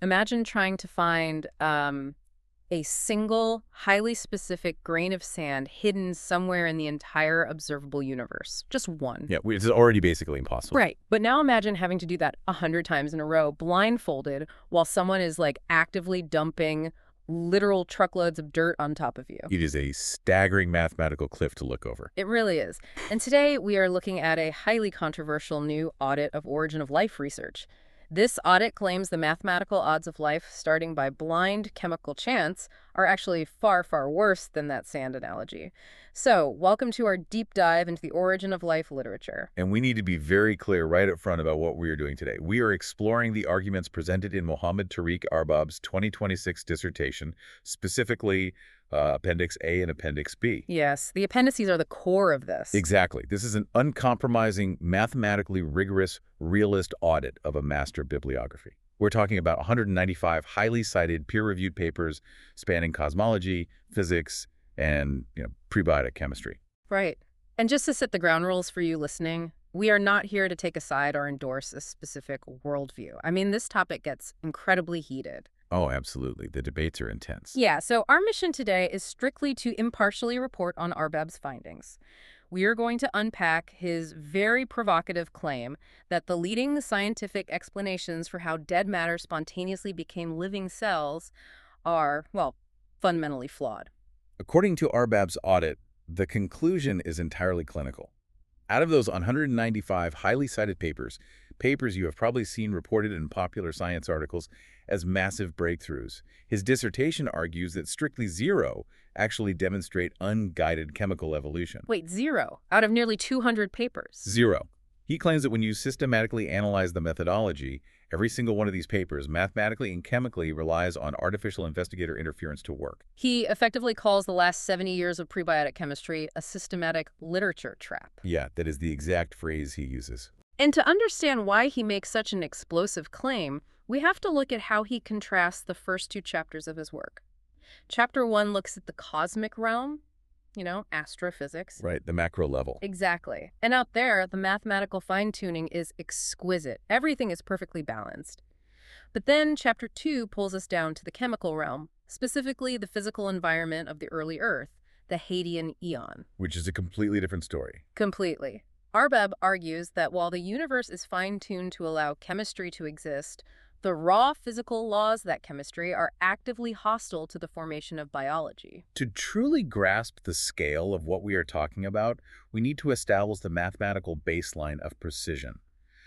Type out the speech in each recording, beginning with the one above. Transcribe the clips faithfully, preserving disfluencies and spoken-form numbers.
Imagine trying to find um, a single, highly specific grain of sand hidden somewhere in the entire observable universe. Just one. Yeah, which is already basically impossible. Right. But now imagine having to do that a hundred times in a row, blindfolded, while someone is like actively dumping literal truckloads of dirt on top of you. It is a staggering mathematical cliff to look over. It really is. And today we are looking at a highly controversial new audit of origin of life research. This audit claims the mathematical odds of life starting by blind chemical chance are actually far, far worse than that sand analogy. So, welcome to our deep dive into the origin of life literature. And we need to be very clear right up front about what we are doing today. We are exploring the arguments presented in Mohammad Tariq Arbab's twenty twenty-six dissertation, specifically uh, Appendix A and Appendix B. Yes, the appendices are the core of this. Exactly. This is an uncompromising, mathematically rigorous, realist audit of a master bibliography. We're talking about one hundred ninety-five highly cited peer-reviewed papers spanning cosmology, physics, and you know, prebiotic chemistry. Right. And just to set the ground rules for you listening, we are not here to take a side or endorse a specific worldview. I mean, this topic gets incredibly heated. Oh, absolutely. The debates are intense. Yeah, so our mission today is strictly to impartially report on Arbab's findings. We are going to unpack his very provocative claim that the leading scientific explanations for how dead matter spontaneously became living cells are, well, fundamentally flawed. According to Arbab's audit, the conclusion is entirely clinical. Out of those one hundred ninety-five highly cited papers, papers you have probably seen reported in popular science articles as massive breakthroughs, his dissertation argues that strictly zero actually demonstrate unguided chemical evolution. Wait, zero out of nearly two hundred papers. Zero. He claims that when you systematically analyze the methodology, every single one of these papers mathematically and chemically relies on artificial investigator interference to work. He effectively calls the last seventy years of prebiotic chemistry a systematic literature trap. Yeah, that is the exact phrase he uses. And to understand why he makes such an explosive claim, we have to look at how he contrasts the first two chapters of his work. Chapter one looks at the cosmic realm, you know, astrophysics. Right, the macro level. Exactly. And out there, the mathematical fine-tuning is exquisite. Everything is perfectly balanced. But then chapter two pulls us down to the chemical realm, specifically the physical environment of the early Earth, the Hadean Eon. Which is a completely different story. Completely. Arbab argues that while the universe is fine-tuned to allow chemistry to exist, the raw physical laws of that chemistry are actively hostile to the formation of biology. To truly grasp the scale of what we are talking about, we need to establish the mathematical baseline of precision.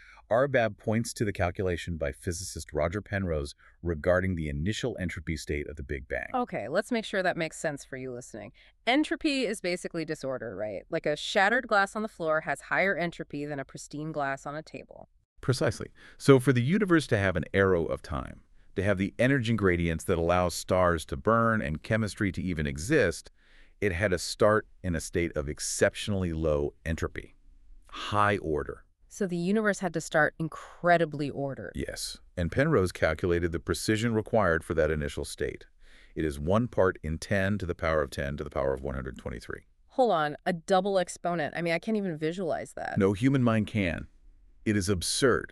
Arbab points to the calculation by physicist Roger Penrose regarding the initial entropy state of the Big Bang. Okay, let's make sure that makes sense for you listening. Entropy is basically disorder, right? Like a shattered glass on the floor has higher entropy than a pristine glass on a table. Precisely. So for the universe to have an arrow of time, to have the energy gradients that allow stars to burn and chemistry to even exist, it had to start in a state of exceptionally low entropy, high order. So the universe had to start incredibly ordered. Yes, and Penrose calculated the precision required for that initial state. It is one part in ten to the power of ten to the power of one hundred twenty-three. Hold on, a double exponent. I mean, I can't even visualize that. No human mind can. It is absurd.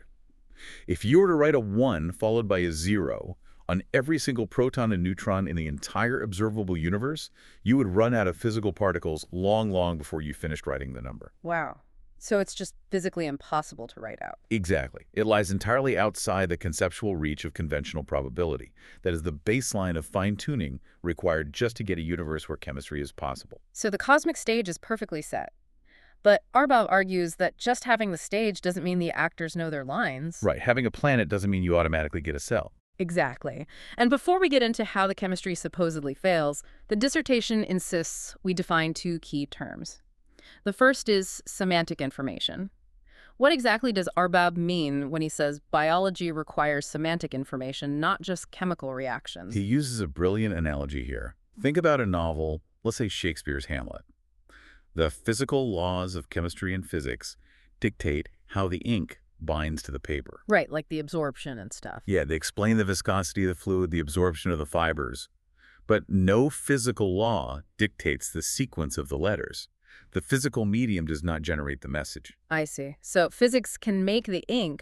If you were to write a one followed by a zero on every single proton and neutron in the entire observable universe, you would run out of physical particles long, long before you finished writing the number. Wow. So it's just physically impossible to write out. Exactly. It lies entirely outside the conceptual reach of conventional probability. That is the baseline of fine-tuning required just to get a universe where chemistry is possible. So the cosmic stage is perfectly set. But Arbab argues that just having the stage doesn't mean the actors know their lines. Right. Having a planet doesn't mean you automatically get a cell. Exactly. And before we get into how the chemistry supposedly fails, the dissertation insists we define two key terms. The first is semantic information. What exactly does Arbab mean when he says biology requires semantic information, not just chemical reactions? He uses a brilliant analogy here. Think about a novel, let's say Shakespeare's Hamlet. The physical laws of chemistry and physics dictate how the ink binds to the paper. Right, like the absorption and stuff. Yeah, they explain the viscosity of the fluid, the absorption of the fibers. But no physical law dictates the sequence of the letters. The physical medium does not generate the message. I see. So physics can make the ink,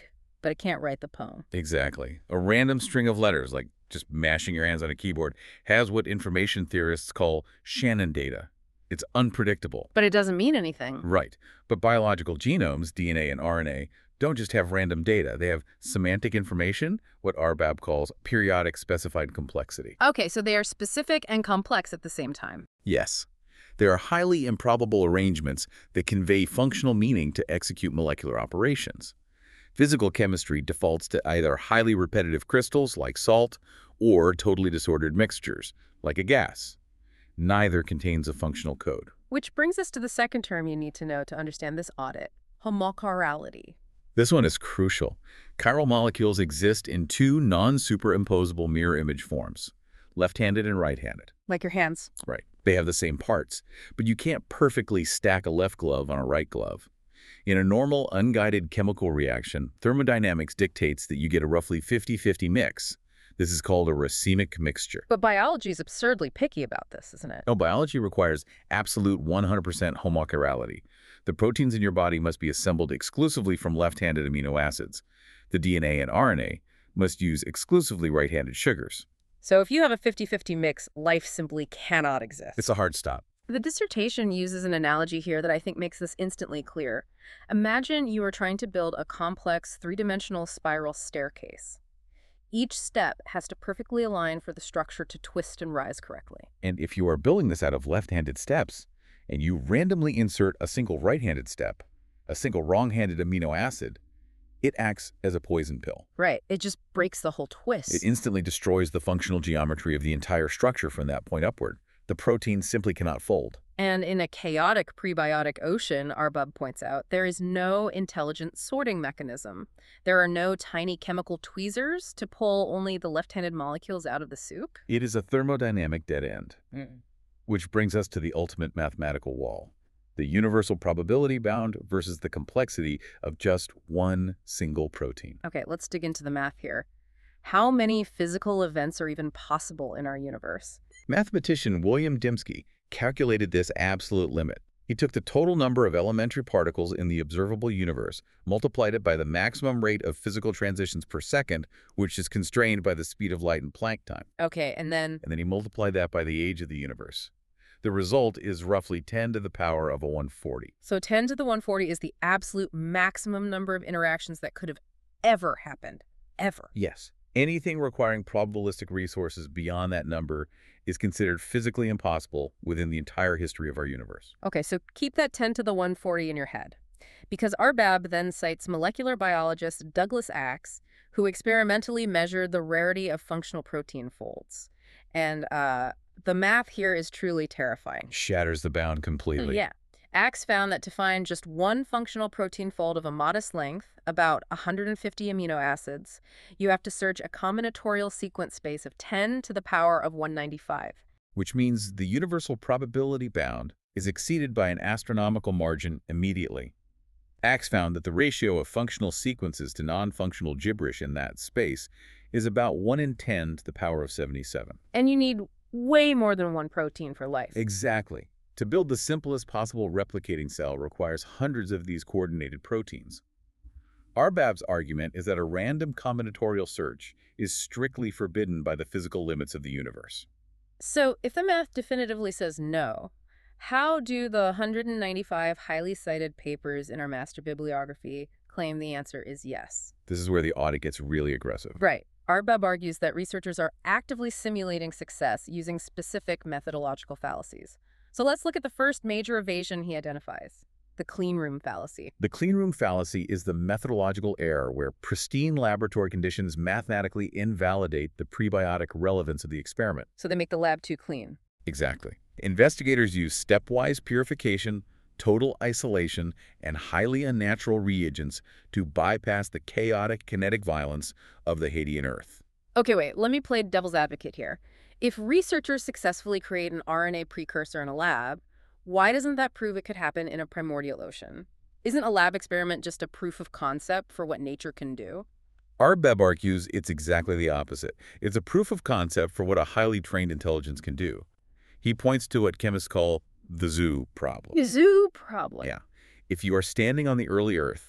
but it can't write the poem. Exactly. A random string of letters, like just mashing your hands on a keyboard, has what information theorists call Shannon data. It's unpredictable. But it doesn't mean anything. Right. But biological genomes, D N A and R N A, don't just have random data. They have semantic information, what R B A B calls periodic specified complexity. Okay, so they are specific and complex at the same time. Yes. There are highly improbable arrangements that convey functional meaning to execute molecular operations. Physical chemistry defaults to either highly repetitive crystals, like salt, or totally disordered mixtures, like a gas. Neither contains a functional code. Which brings us to the second term you need to know to understand this audit, homochirality. This one is crucial. Chiral molecules exist in two non-superimposable mirror image forms, left-handed and right-handed. Like your hands. Right. They have the same parts, but you can't perfectly stack a left glove on a right glove. In a normal, unguided chemical reaction, thermodynamics dictates that you get a roughly fifty fifty mix. This is called a racemic mixture. But biology is absurdly picky about this, isn't it? No, biology requires absolute one hundred percent homochirality. The proteins in your body must be assembled exclusively from left-handed amino acids. The D N A and R N A must use exclusively right-handed sugars. So if you have a fifty fifty mix, life simply cannot exist. It's a hard stop. The dissertation uses an analogy here that I think makes this instantly clear. Imagine you are trying to build a complex three-dimensional spiral staircase. Each step has to perfectly align for the structure to twist and rise correctly. And if you are building this out of left-handed steps, and you randomly insert a single right-handed step, a single wrong-handed amino acid, it acts as a poison pill. Right. It just breaks the whole twist. It instantly destroys the functional geometry of the entire structure from that point upward. The protein simply cannot fold. And in a chaotic prebiotic ocean, R B A B points out, there is no intelligent sorting mechanism. There are no tiny chemical tweezers to pull only the left-handed molecules out of the soup. It is a thermodynamic dead end. Mm. Which brings us to the ultimate mathematical wall. The universal probability bound versus the complexity of just one single protein. Okay, let's dig into the math here. How many physical events are even possible in our universe? Mathematician William Dembski calculated this absolute limit. He took the total number of elementary particles in the observable universe, multiplied it by the maximum rate of physical transitions per second, which is constrained by the speed of light in Planck time. Okay, and then? And then he multiplied that by the age of the universe. The result is roughly ten to the power of a one hundred forty. So ten to the one hundred forty is the absolute maximum number of interactions that could have ever happened. Ever. Yes. Anything requiring probabilistic resources beyond that number is considered physically impossible within the entire history of our universe. Okay, so keep that ten to the one hundred forty in your head. Because R B A B then cites molecular biologist Douglas Axe, who experimentally measured the rarity of functional protein folds. And uh, the math here is truly terrifying. Shatters the bound completely. Yeah. Axe found that to find just one functional protein fold of a modest length, about one hundred fifty amino acids, you have to search a combinatorial sequence space of ten to the power of one hundred ninety-five. Which means the universal probability bound is exceeded by an astronomical margin immediately. Axe found that the ratio of functional sequences to non-functional gibberish in that space is about one in ten to the power of seventy-seven. And you need way more than one protein for life. Exactly. To build the simplest possible replicating cell requires hundreds of these coordinated proteins. R B A B's argument is that a random combinatorial search is strictly forbidden by the physical limits of the universe. So if the math definitively says no, how do the one hundred ninety-five highly cited papers in our master bibliography claim the answer is yes? This is where the audit gets really aggressive. Right. R B A B argues that researchers are actively simulating success using specific methodological fallacies. So let's look at the first major evasion he identifies, the clean room fallacy. The clean room fallacy is the methodological error where pristine laboratory conditions mathematically invalidate the prebiotic relevance of the experiment. So they make the lab too clean. Exactly. Investigators use stepwise purification, total isolation, and highly unnatural reagents to bypass the chaotic kinetic violence of the Hadean Earth. Okay, wait, let me play devil's advocate here. If researchers successfully create an R N A precursor in a lab, why doesn't that prove it could happen in a primordial ocean? Isn't a lab experiment just a proof of concept for what nature can do? R B A B argues it's exactly the opposite. It's a proof of concept for what a highly trained intelligence can do. He points to what chemists call the zoo problem. The zoo problem. Yeah. If you are standing on the early Earth,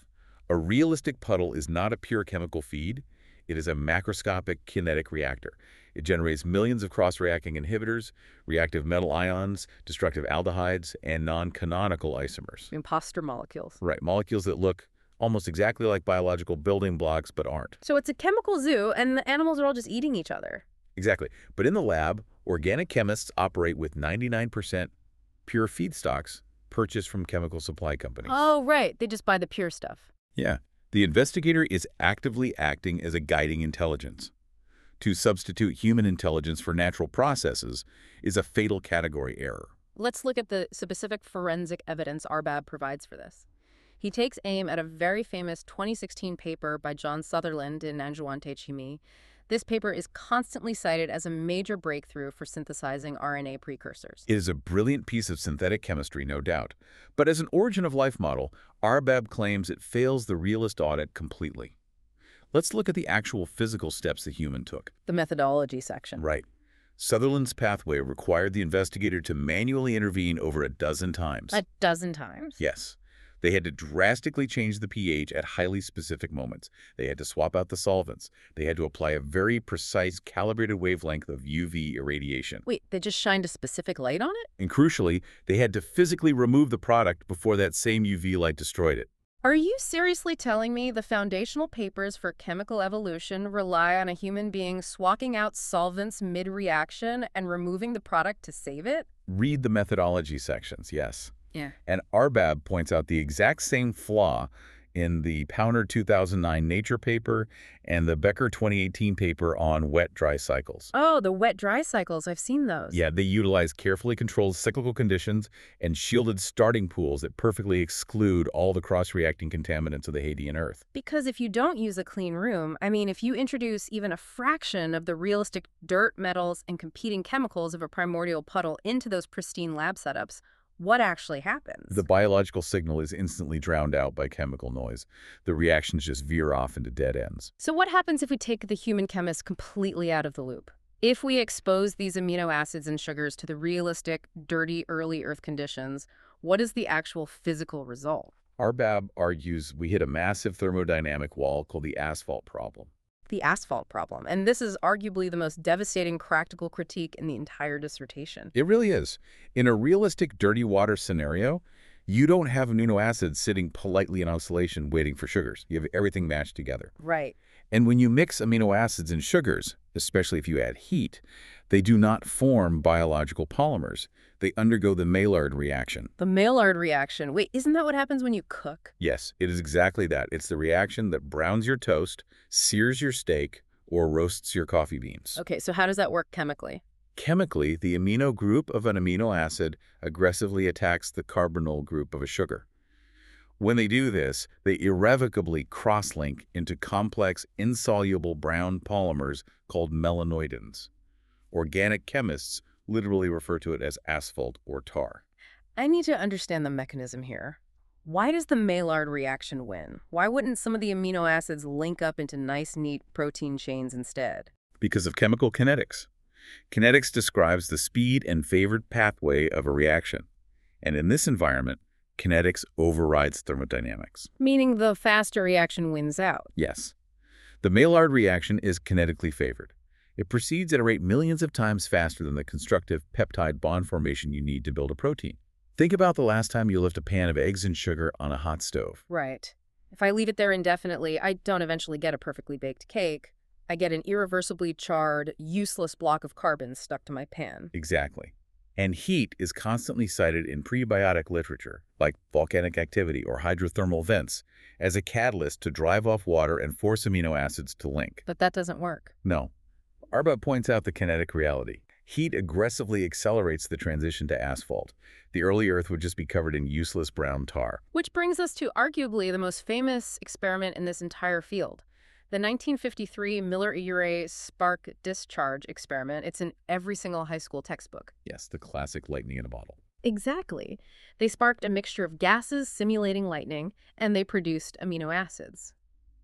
A realistic puddle is not a pure chemical feed. It is a macroscopic kinetic reactor. It generates millions of cross-reacting inhibitors, reactive metal ions, destructive aldehydes, and non-canonical isomers. Imposter molecules. Right, molecules that look almost exactly like biological building blocks but aren't. So it's a chemical zoo, and the animals are all just eating each other. Exactly. But in the lab, organic chemists operate with ninety-nine percent pure feedstocks purchased from chemical supply companies. Oh, right. They just buy the pure stuff. Yeah. The investigator is actively acting as a guiding intelligence. To substitute human intelligence for natural processes is a fatal category error. Let's look at the specific forensic evidence R B A B provides for this. He takes aim at a very famous twenty sixteen paper by John Sutherland in Nanjuante Chimie. This paper is constantly cited as a major breakthrough for synthesizing R N A precursors. It is a brilliant piece of synthetic chemistry, no doubt. But as an origin of life model, R B A B claims it fails the realist audit completely. Let's look at the actual physical steps the human took. The methodology section. Right. Sutherland's pathway required the investigator to manually intervene over a dozen times. A dozen times? Yes. They had to drastically change the pH at highly specific moments. They had to swap out the solvents. They had to apply a very precise, calibrated wavelength of U V irradiation. Wait, they just shined a specific light on it? And crucially, they had to physically remove the product before that same U V light destroyed it. Are you seriously telling me the foundational papers for chemical evolution rely on a human being swapping out solvents mid-reaction and removing the product to save it? Read the methodology sections, yes. Yeah. And R B A B points out the exact same flaw in the Powner two thousand nine Nature paper and the Becker twenty eighteen paper on wet-dry cycles. Oh, the wet-dry cycles. I've seen those. Yeah, they utilize carefully controlled cyclical conditions and shielded starting pools that perfectly exclude all the cross-reacting contaminants of the Hadean Earth. Because if you don't use a clean room, I mean, if you introduce even a fraction of the realistic dirt, metals, and competing chemicals of a primordial puddle into those pristine lab setups, what actually happens? The biological signal is instantly drowned out by chemical noise. The reactions just veer off into dead ends. So what happens if we take the human chemist completely out of the loop? If we expose these amino acids and sugars to the realistic, dirty, early Earth conditions, what is the actual physical result? R B A B argues we hit a massive thermodynamic wall called the asphalt problem. The asphalt problem. And this is arguably the most devastating practical critique in the entire dissertation. It really is. In a realistic dirty water scenario, you don't have amino acids sitting politely in isolation waiting for sugars. You have everything matched together. Right. And when you mix amino acids and sugars, especially if you add heat, they do not form biological polymers. They undergo the Maillard reaction. The Maillard reaction. Wait, isn't that what happens when you cook? Yes, it is exactly that. It's the reaction that browns your toast, sears your steak, or roasts your coffee beans. Okay, so how does that work chemically? Chemically, the amino group of an amino acid aggressively attacks the carbonyl group of a sugar. When they do this, they irrevocably cross-link into complex, insoluble brown polymers called melanoidins. Organic chemists literally refer to it as asphalt or tar. I need to understand the mechanism here. Why does the Maillard reaction win? Why wouldn't some of the amino acids link up into nice, neat protein chains instead? Because of chemical kinetics. Kinetics describes the speed and favored pathway of a reaction. And in this environment, kinetics overrides thermodynamics. Meaning the faster reaction wins out. Yes. The Maillard reaction is kinetically favored. It proceeds at a rate millions of times faster than the constructive peptide bond formation you need to build a protein. Think about the last time you left a pan of eggs and sugar on a hot stove. Right. If I leave it there indefinitely, I don't eventually get a perfectly baked cake. I get an irreversibly charred, useless block of carbon stuck to my pan. Exactly. And heat is constantly cited in prebiotic literature, like volcanic activity or hydrothermal vents, as a catalyst to drive off water and force amino acids to link. But that doesn't work. No. R B A B points out the kinetic reality. Heat aggressively accelerates the transition to asphalt. The early Earth would just be covered in useless brown tar. Which brings us to arguably the most famous experiment in this entire field. The nineteen fifty-three Miller-Urey spark discharge experiment. It's in every single high school textbook. Yes, the classic lightning in a bottle. Exactly. They sparked a mixture of gases simulating lightning, and they produced amino acids.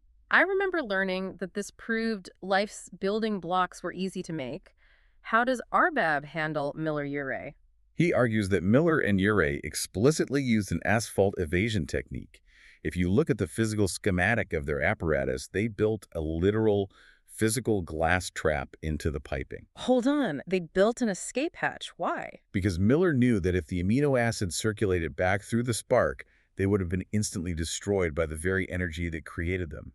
I remember learning that this proved life's building blocks were easy to make. How does R B A B handle Miller-Urey? He argues that Miller and Urey explicitly used an asphalt evasion technique. If you look at the physical schematic of their apparatus, they built a literal physical glass trap into the piping. Hold on, they built an escape hatch. Why? Because Miller knew that if the amino acids circulated back through the spark, they would have been instantly destroyed by the very energy that created them.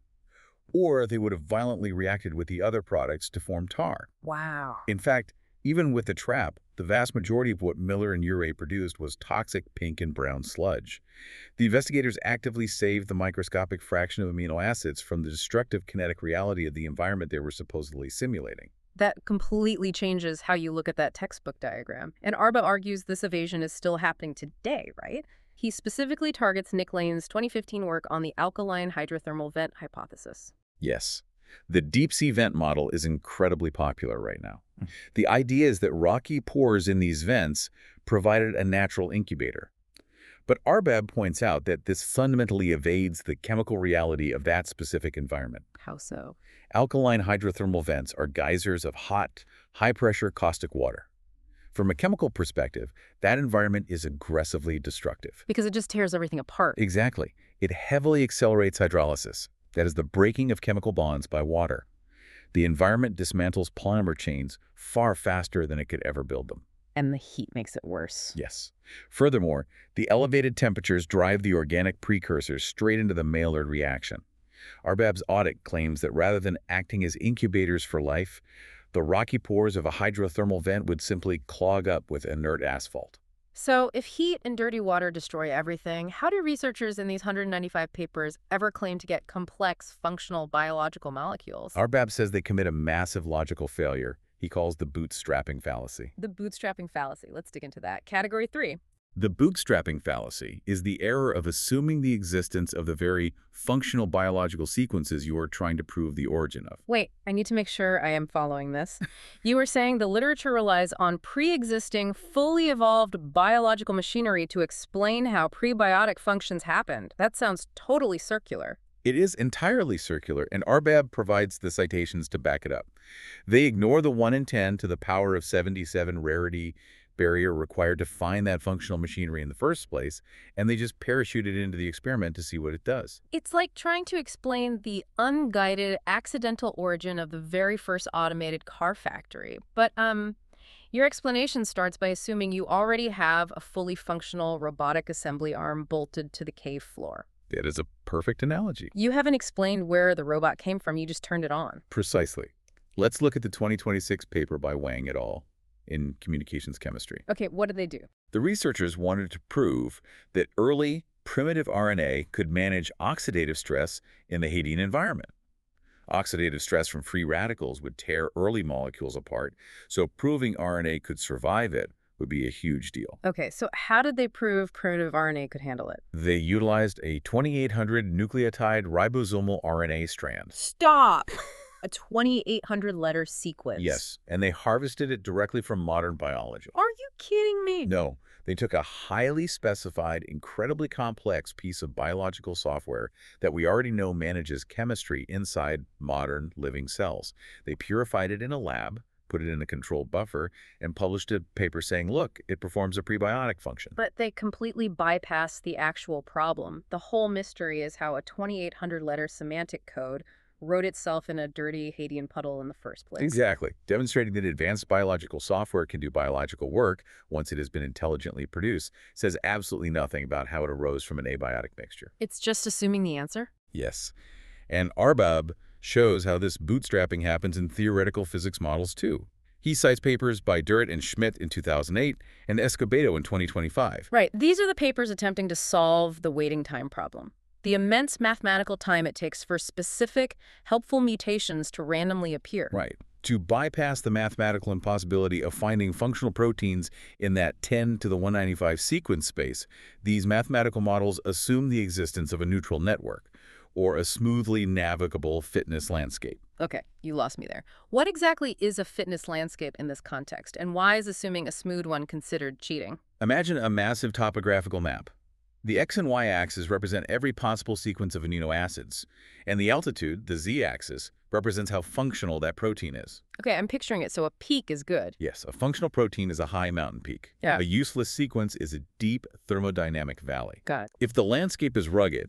Or they would have violently reacted with the other products to form tar. Wow. In fact, even with the trap, the vast majority of what Miller and Urey produced was toxic pink and brown sludge. The investigators actively saved the microscopic fraction of amino acids from the destructive kinetic reality of the environment they were supposedly simulating. That completely changes how you look at that textbook diagram. And Arba argues this evasion is still happening today, right? He specifically targets Nick Lane's twenty fifteen work on the alkaline hydrothermal vent hypothesis. Yes. The deep-sea vent model is incredibly popular right now. The idea is that rocky pores in these vents provided a natural incubator. But Arbab points out that this fundamentally evades the chemical reality of that specific environment. How so? Alkaline hydrothermal vents are geysers of hot, high-pressure caustic water. From a chemical perspective, that environment is aggressively destructive. Because it just tears everything apart. Exactly. It heavily accelerates hydrolysis. That is the breaking of chemical bonds by water. The environment dismantles polymer chains far faster than it could ever build them. And the heat makes it worse. Yes. Furthermore, the elevated temperatures drive the organic precursors straight into the Maillard reaction. Arbab's audit claims that rather than acting as incubators for life, the rocky pores of a hydrothermal vent would simply clog up with inert asphalt. So if heat and dirty water destroy everything, how do researchers in these one hundred ninety-five papers ever claim to get complex, functional biological molecules? Arbab says they commit a massive logical failure he calls the bootstrapping fallacy. The bootstrapping fallacy. Let's dig into that. Category three. The bootstrapping fallacy is the error of assuming the existence of the very functional biological sequences you are trying to prove the origin of. Wait, I need to make sure I am following this. You were saying the literature relies on pre-existing, fully evolved biological machinery to explain how prebiotic functions happened. That sounds totally circular. It is entirely circular, and Arbab provides the citations to back it up. They ignore the one in ten to the power of seventy-seven rarity barrier required to find that functional machinery in the first place, and they just parachute it into the experiment to see what it does. It's like trying to explain the unguided, accidental origin of the very first automated car factory. But, um, your explanation starts by assuming you already have a fully functional robotic assembly arm bolted to the cave floor. That is a perfect analogy. You haven't explained where the robot came from, you just turned it on. Precisely. Let's look at the twenty twenty-six paper by Wang et al. In communications chemistry. Okay, what did they do? The researchers wanted to prove that early primitive R N A could manage oxidative stress in the Hadean environment. Oxidative stress from free radicals would tear early molecules apart, so proving R N A could survive it would be a huge deal. Okay, so how did they prove primitive R N A could handle it? They utilized a twenty-eight hundred nucleotide ribosomal R N A strand. Stop! A twenty-eight hundred letter sequence. Yes, and they harvested it directly from modern biology. Are you kidding me? No, they took a highly specified, incredibly complex piece of biological software that we already know manages chemistry inside modern living cells. They purified it in a lab, put it in a controlled buffer, and published a paper saying, look, it performs a prebiotic function. But they completely bypassed the actual problem. The whole mystery is how a twenty-eight hundred letter semantic code wrote itself in a dirty Hadean puddle in the first place. Exactly. Demonstrating that advanced biological software can do biological work once it has been intelligently produced says absolutely nothing about how it arose from an abiotic mixture. It's just assuming the answer? Yes. And Arbab shows how this bootstrapping happens in theoretical physics models too. He cites papers by Duret and Schmidt in two thousand eight and Escobedo in twenty twenty-five. Right. These are the papers attempting to solve the waiting time problem. The immense mathematical time it takes for specific, helpful mutations to randomly appear. Right. To bypass the mathematical impossibility of finding functional proteins in that ten to the one ninety-five sequence space, these mathematical models assume the existence of a neutral network, or a smoothly navigable fitness landscape. Okay, you lost me there. What exactly is a fitness landscape in this context, and why is assuming a smooth one considered cheating? Imagine a massive topographical map. The x and y axes represent every possible sequence of amino acids, and the altitude, the z-axis, represents how functional that protein is. Okay, I'm picturing it, so a peak is good. Yes, a functional protein is a high mountain peak. Yeah. A useless sequence is a deep thermodynamic valley. Got it. If the landscape is rugged,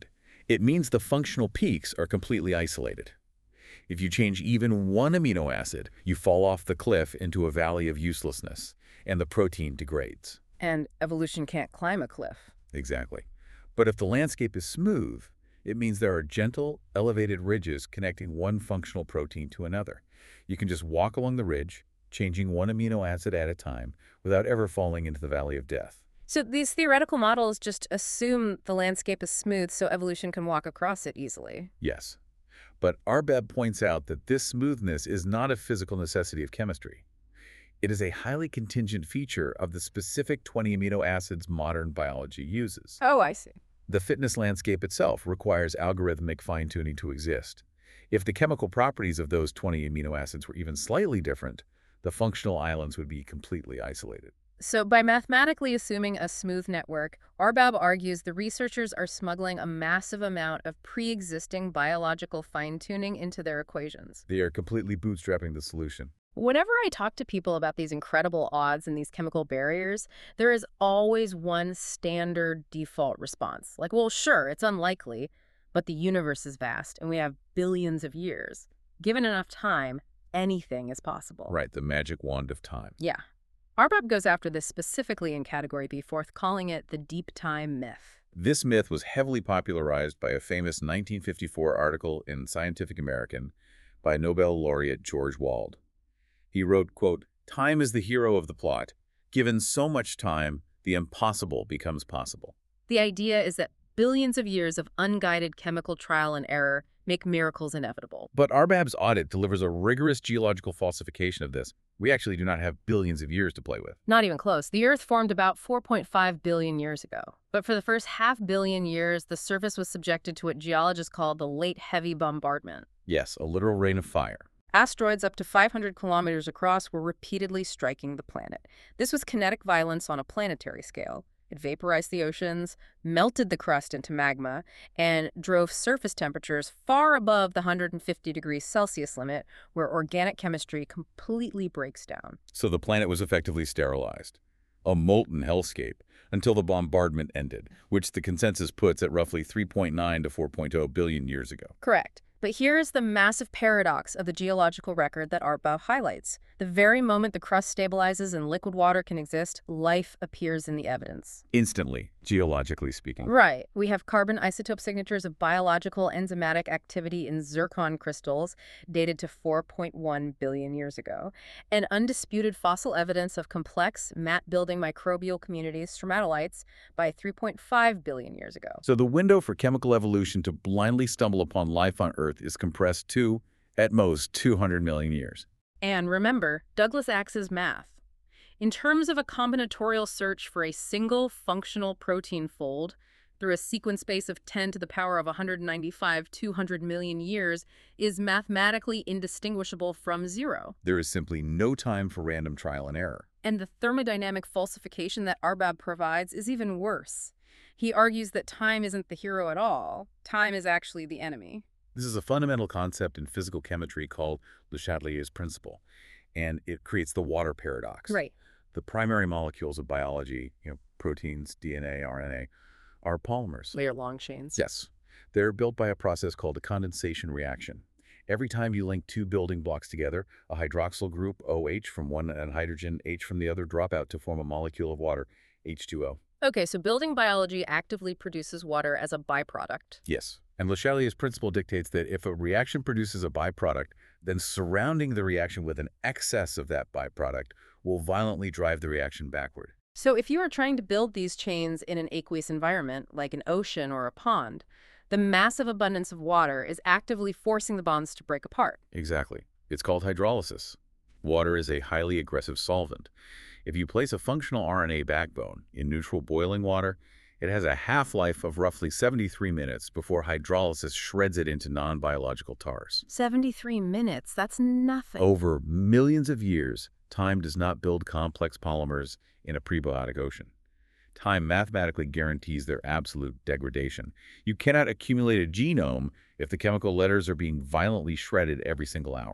It means the functional peaks are completely isolated. If you change even one amino acid, you fall off the cliff into a valley of uselessness, and the protein degrades. And evolution can't climb a cliff. Exactly. But if the landscape is smooth, it means there are gentle, elevated ridges connecting one functional protein to another. You can just walk along the ridge, changing one amino acid at a time, without ever falling into the valley of death. So these theoretical models just assume the landscape is smooth so evolution can walk across it easily. Yes. But Arbab points out that this smoothness is not a physical necessity of chemistry. It is a highly contingent feature of the specific twenty amino acids modern biology uses. Oh, I see. The fitness landscape itself requires algorithmic fine-tuning to exist. If the chemical properties of those twenty amino acids were even slightly different, the functional islands would be completely isolated. So by mathematically assuming a smooth network, Arbab argues the researchers are smuggling a massive amount of pre-existing biological fine-tuning into their equations. They are completely bootstrapping the solution. Whenever I talk to people about these incredible odds and these chemical barriers, there is always one standard default response. Like, well, sure, it's unlikely, but the universe is vast and we have billions of years. Given enough time, anything is possible. Right, the magic wand of time. Yeah. Arbab goes after this specifically in Category B four, calling it the deep time myth. This myth was heavily popularized by a famous nineteen fifty-four article in Scientific American by Nobel laureate George Wald. He wrote, quote, "Time is the hero of the plot. Given so much time, the impossible becomes possible." The idea is that billions of years of unguided chemical trial and error make miracles inevitable. But Arbab's audit delivers a rigorous geological falsification of this. We actually do not have billions of years to play with. Not even close. The Earth formed about four point five billion years ago. But for the first half billion years, the surface was subjected to what geologists call the late heavy bombardment. Yes, a literal rain of fire. Asteroids up to five hundred kilometers across were repeatedly striking the planet. This was kinetic violence on a planetary scale. It vaporized the oceans, melted the crust into magma, and drove surface temperatures far above the one hundred fifty degrees Celsius limit, where organic chemistry completely breaks down. So the planet was effectively sterilized. A molten hellscape until the bombardment ended, which the consensus puts at roughly three point nine to four point zero billion years ago. Correct. But here is the massive paradox of the geological record that Arbab highlights. The very moment the crust stabilizes and liquid water can exist, life appears in the evidence. Instantly, geologically speaking. Right. We have carbon isotope signatures of biological enzymatic activity in zircon crystals dated to four point one billion years ago, and undisputed fossil evidence of complex, mat-building microbial communities, stromatolites, by three point five billion years ago. So the window for chemical evolution to blindly stumble upon life on Earth is compressed to, at most, two hundred million years. And remember, Douglas Axe's math. In terms of a combinatorial search for a single functional protein fold through a sequence space of ten to the power of one hundred ninety-five, two hundred million years is mathematically indistinguishable from zero. There is simply no time for random trial and error. And the thermodynamic falsification that Arbab provides is even worse. He argues that time isn't the hero at all. Time is actually the enemy. This is a fundamental concept in physical chemistry called Le Chatelier's principle, and it creates the water paradox. Right. The primary molecules of biology, you know, proteins, D N A, R N A, are polymers. Layer long chains. Yes. They're built by a process called a condensation reaction. Every time you link two building blocks together, a hydroxyl group, OH from one and hydrogen, H from the other, drop out to form a molecule of water, H two O. Okay, so building biology actively produces water as a byproduct. Yes. And Le Chatelier's principle dictates that if a reaction produces a byproduct, then surrounding the reaction with an excess of that byproduct will violently drive the reaction backward. So if you are trying to build these chains in an aqueous environment, like an ocean or a pond, the massive abundance of water is actively forcing the bonds to break apart. Exactly. It's called hydrolysis. Water is a highly aggressive solvent. If you place a functional R N A backbone in neutral boiling water, it has a half-life of roughly seventy-three minutes before hydrolysis shreds it into non-biological tars. seventy-three minutes, that's nothing. Over millions of years, time does not build complex polymers in a prebiotic ocean. Time mathematically guarantees their absolute degradation. You cannot accumulate a genome if the chemical letters are being violently shredded every single hour.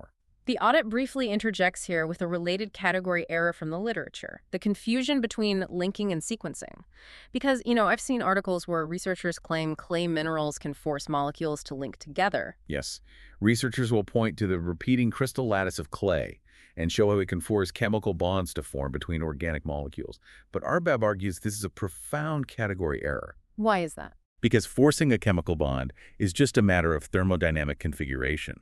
The audit briefly interjects here with a related category error from the literature, the confusion between linking and sequencing. Because, you know, I've seen articles where researchers claim clay minerals can force molecules to link together. Yes, researchers will point to the repeating crystal lattice of clay and show how it can force chemical bonds to form between organic molecules. But Arbab argues this is a profound category error. Why is that? Because forcing a chemical bond is just a matter of thermodynamic configuration.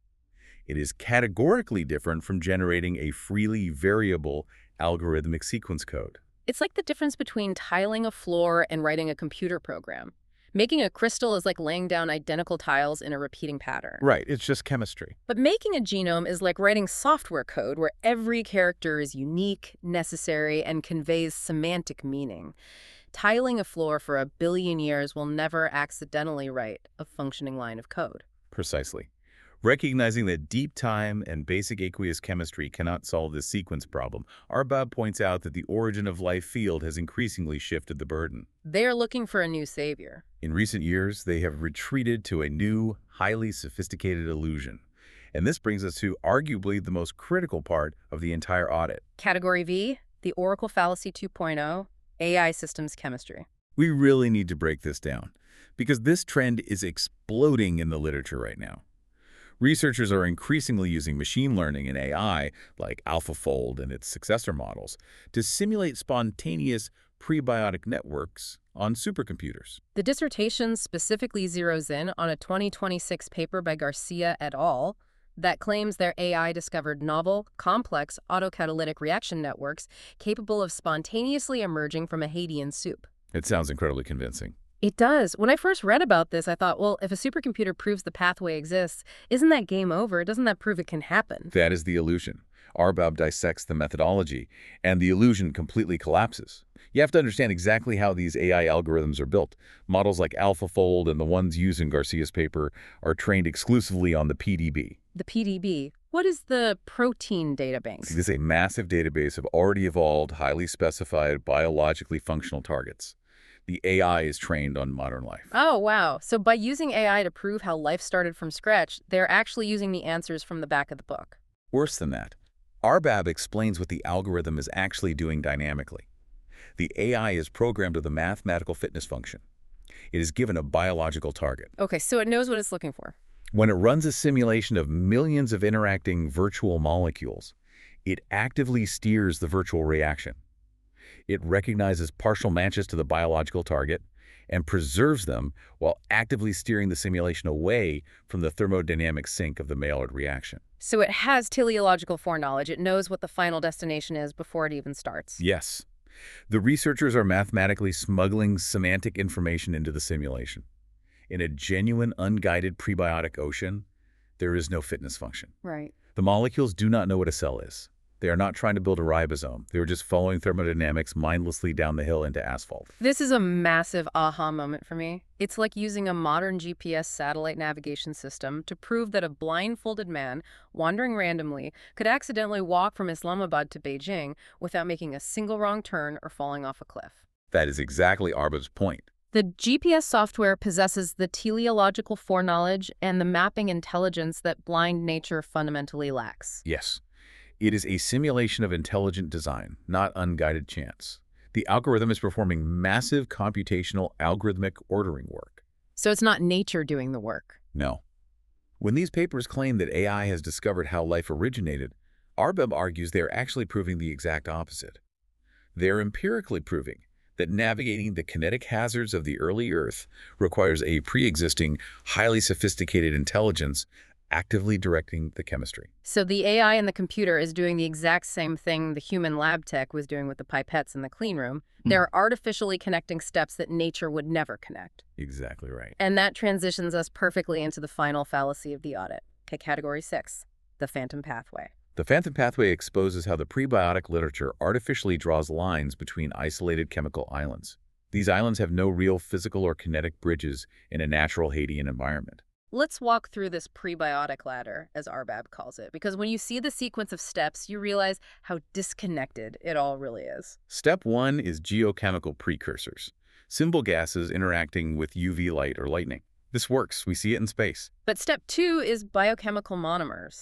It is categorically different from generating a freely variable algorithmic sequence code. It's like the difference between tiling a floor and writing a computer program. Making a crystal is like laying down identical tiles in a repeating pattern. Right, it's just chemistry. But making a genome is like writing software code where every character is unique, necessary, and conveys semantic meaning. Tiling a floor for a billion years will never accidentally write a functioning line of code. Precisely. Recognizing that deep time and basic aqueous chemistry cannot solve this sequence problem, Arbab points out that the origin of life field has increasingly shifted the burden. They are looking for a new savior. In recent years, they have retreated to a new, highly sophisticated illusion. And this brings us to arguably the most critical part of the entire audit. Category V, the Oracle Fallacy two point oh, A I Systems Chemistry. We really need to break this down, because this trend is exploding in the literature right now. Researchers are increasingly using machine learning and A I, like AlphaFold and its successor models, to simulate spontaneous prebiotic networks on supercomputers. The dissertation specifically zeroes in on a twenty twenty-six paper by Garcia et al. That claims their A I discovered novel, complex autocatalytic reaction networks capable of spontaneously emerging from a Hadean soup. It sounds incredibly convincing. It does. When I first read about this, I thought, well, if a supercomputer proves the pathway exists, isn't that game over? Doesn't that prove it can happen? That is the illusion. Arbab dissects the methodology, and the illusion completely collapses. You have to understand exactly how these A I algorithms are built. Models like AlphaFold and the ones used in Garcia's paper are trained exclusively on the P D B. The P D B. What is the protein data bank? This is a massive database of already evolved, highly specified, biologically functional targets. The A I is trained on modern life. Oh, wow. So by using A I to prove how life started from scratch, they're actually using the answers from the back of the book. Worse than that, Arbab explains what the algorithm is actually doing dynamically. The A I is programmed with a mathematical fitness function. It is given a biological target. Okay, so it knows what it's looking for. When it runs a simulation of millions of interacting virtual molecules, it actively steers the virtual reaction. It recognizes partial matches to the biological target and preserves them while actively steering the simulation away from the thermodynamic sink of the Maillard reaction. So it has teleological foreknowledge. It knows what the final destination is before it even starts. Yes. The researchers are mathematically smuggling semantic information into the simulation. In a genuine, unguided prebiotic ocean, there is no fitness function. Right. The molecules do not know what a cell is. They are not trying to build a ribosome. They are just following thermodynamics mindlessly down the hill into asphalt. This is a massive aha moment for me. It's like using a modern G P S satellite navigation system to prove that a blindfolded man wandering randomly could accidentally walk from Islamabad to Beijing without making a single wrong turn or falling off a cliff. That is exactly Arbab's point. The G P S software possesses the teleological foreknowledge and the mapping intelligence that blind nature fundamentally lacks. Yes. It is a simulation of intelligent design, not unguided chance. The algorithm is performing massive computational algorithmic ordering work. So it's not nature doing the work. No. When these papers claim that A I has discovered how life originated, Arbab argues they are actually proving the exact opposite. They are empirically proving that navigating the kinetic hazards of the early Earth requires a pre-existing, highly sophisticated intelligence actively directing the chemistry. So the A I in the computer is doing the exact same thing the human lab tech was doing with the pipettes in the clean room. Hmm. They're artificially connecting steps that nature would never connect. Exactly right. And that transitions us perfectly into the final fallacy of the audit. Okay, category six, the phantom pathway. The phantom pathway exposes how the prebiotic literature artificially draws lines between isolated chemical islands. These islands have no real physical or kinetic bridges in a natural Hadean environment. Let's walk through this prebiotic ladder, as Arbab calls it, because when you see the sequence of steps, you realize how disconnected it all really is. Step one is geochemical precursors, simple gases interacting with U V light or lightning. This works. We see it in space. But step two is biochemical monomers.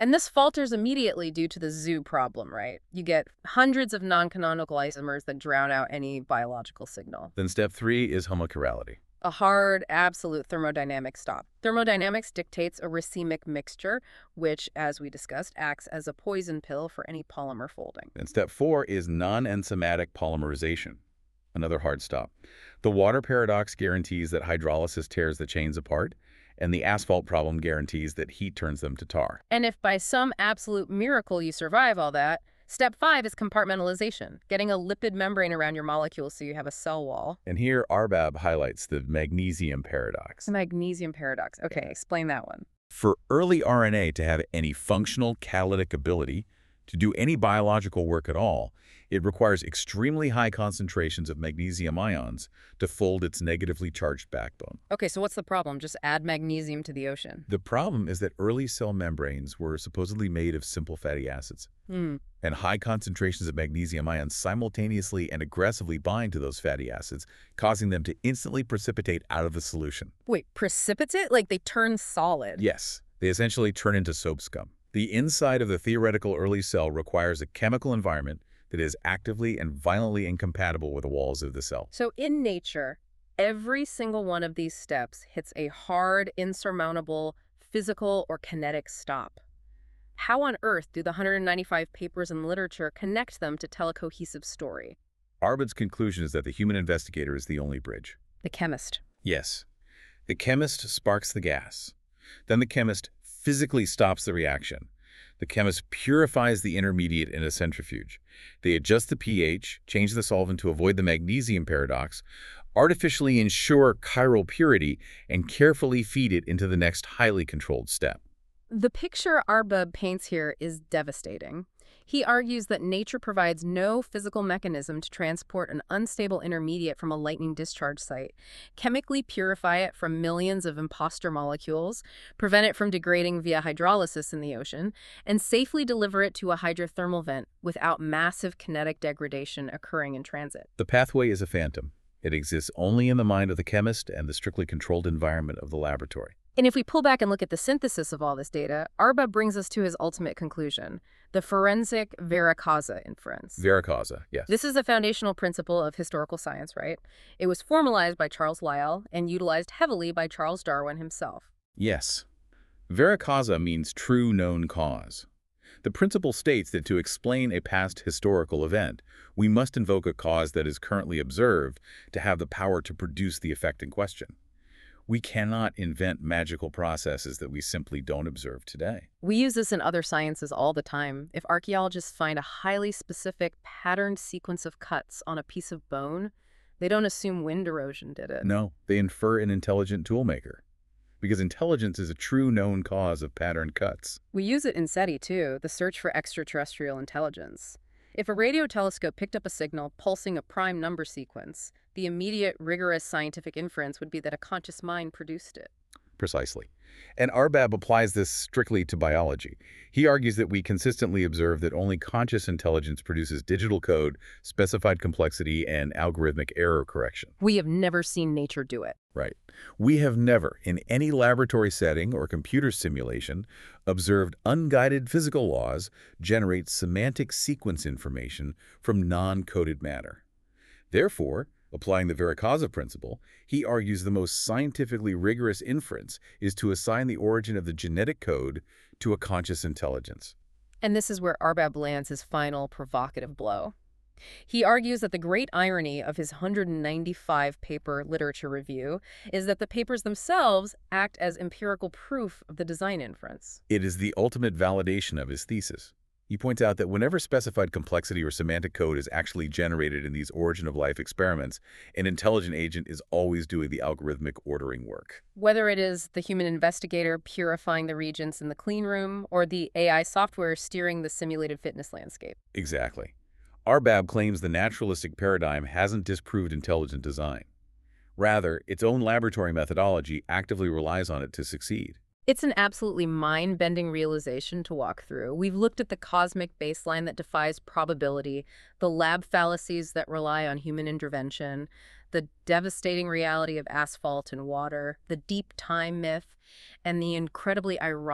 And this falters immediately due to the zoo problem, right? You get hundreds of non-canonical isomers that drown out any biological signal. Then step three is homochirality. A hard, absolute thermodynamic stop. Thermodynamics dictates a racemic mixture, which, as we discussed, acts as a poison pill for any polymer folding. And step four is non-enzymatic polymerization. Another hard stop. The water paradox guarantees that hydrolysis tears the chains apart, and the asphalt problem guarantees that heat turns them to tar. And if by some absolute miracle you survive all that, step five is compartmentalization, getting a lipid membrane around your molecules so you have a cell wall. And here, Arbab highlights the magnesium paradox. The magnesium paradox. Okay, explain that one. For early R N A to have any functional catalytic ability, to do any biological work at all, it requires extremely high concentrations of magnesium ions to fold its negatively charged backbone. Okay, so what's the problem? Just add magnesium to the ocean. The problem is that early cell membranes were supposedly made of simple fatty acids. Hmm. And high concentrations of magnesium ions simultaneously and aggressively bind to those fatty acids, causing them to instantly precipitate out of the solution. Wait, precipitate? Like they turn solid? Yes, they essentially turn into soap scum. The inside of the theoretical early cell requires a chemical environment that is actively and violently incompatible with the walls of the cell. So in nature, every single one of these steps hits a hard, insurmountable physical or kinetic stop. How on earth do the one hundred ninety-five papers in literature connect them to tell a cohesive story? Arbab's conclusion is that the human investigator is the only bridge. The chemist. Yes. The chemist sparks the gas. Then the chemist physically stops the reaction. The chemist purifies the intermediate in a centrifuge. They adjust the pH, change the solvent to avoid the magnesium paradox, artificially ensure chiral purity, and carefully feed it into the next highly controlled step. The picture Arbab paints here is devastating. He argues that nature provides no physical mechanism to transport an unstable intermediate from a lightning discharge site, chemically purify it from millions of imposter molecules, prevent it from degrading via hydrolysis in the ocean, and safely deliver it to a hydrothermal vent without massive kinetic degradation occurring in transit. The pathway is a phantom. It exists only in the mind of the chemist and the strictly controlled environment of the laboratory. And if we pull back and look at the synthesis of all this data, Arbab brings us to his ultimate conclusion, the forensic vera causa inference. Vera causa, yes. This is a foundational principle of historical science, right? It was formalized by Charles Lyell and utilized heavily by Charles Darwin himself. Yes. Vera causa means true known cause. The principle states that to explain a past historical event, we must invoke a cause that is currently observed to have the power to produce the effect in question. We cannot invent magical processes that we simply don't observe today. We use this in other sciences all the time. If archaeologists find a highly specific patterned sequence of cuts on a piece of bone, they don't assume wind erosion did it. No, they infer an intelligent toolmaker. Because intelligence is a true known cause of patterned cuts. We use it in SETI too, the search for extraterrestrial intelligence. If a radio telescope picked up a signal pulsing a prime number sequence, the immediate, rigorous scientific inference would be that a conscious mind produced it. Precisely. And Arbab applies this strictly to biology. He argues that we consistently observe that only conscious intelligence produces digital code, specified complexity, and algorithmic error correction. We have never seen nature do it. Right. We have never, in any laboratory setting or computer simulation, observed unguided physical laws generate semantic sequence information from non-coded matter. Therefore, applying the vera causa principle, he argues the most scientifically rigorous inference is to assign the origin of the genetic code to a conscious intelligence. And this is where Arbab lands his final provocative blow. He argues that the great irony of his one hundred ninety-five paper literature review is that the papers themselves act as empirical proof of the design inference. It is the ultimate validation of his thesis. He points out that whenever specified complexity or semantic code is actually generated in these origin-of-life experiments, an intelligent agent is always doing the algorithmic ordering work. Whether it is the human investigator purifying the reagents in the clean room or the A I software steering the simulated fitness landscape. Exactly. Arbab claims the naturalistic paradigm hasn't disproved intelligent design. Rather, its own laboratory methodology actively relies on it to succeed. It's an absolutely mind-bending realization to walk through. We've looked at the cosmic baseline that defies probability, the lab fallacies that rely on human intervention, the devastating reality of asphalt and water, the deep time myth, and the incredibly ironic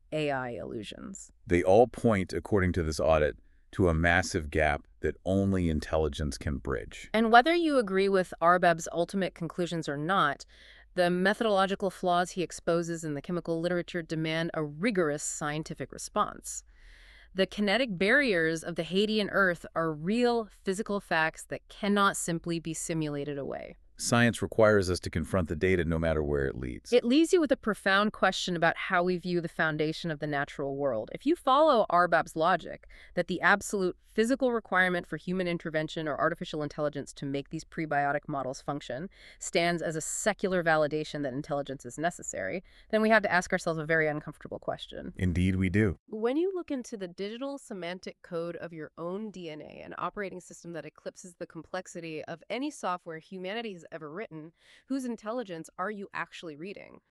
A I illusions. They all point, according to this audit, to a massive gap that only intelligence can bridge. And whether you agree with Arbab's ultimate conclusions or not, the methodological flaws he exposes in the chemical literature demand a rigorous scientific response. The kinetic barriers of the Hadean Earth are real physical facts that cannot simply be simulated away. Science requires us to confront the data no matter where it leads. It leaves you with a profound question about how we view the foundation of the natural world. If you follow Arbab's logic that the absolute physical requirement for human intervention or artificial intelligence to make these prebiotic models function stands as a secular validation that intelligence is necessary, then we have to ask ourselves a very uncomfortable question. Indeed, we do. When you look into the digital semantic code of your own D N A, an operating system that eclipses the complexity of any software humanity has ever written, whose intelligence are you actually reading?